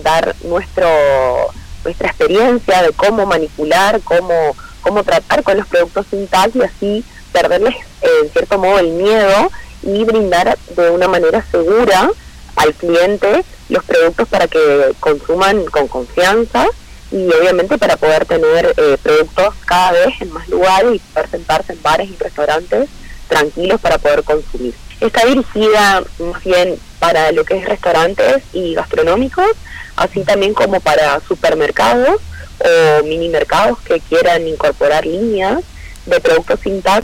dar nuestra experiencia de cómo manipular, cómo tratar con los productos sin TAC y así perderles en cierto modo el miedo y brindar de una manera segura al cliente los productos para que consuman con confianza y obviamente para poder tener productos cada vez en más lugares y poder sentarse en bares y restaurantes tranquilos para poder consumir. Está dirigida más bien para lo que es restaurantes y gastronómicos, así también como para supermercados o mini mercados que quieran incorporar líneas de productos sin TAC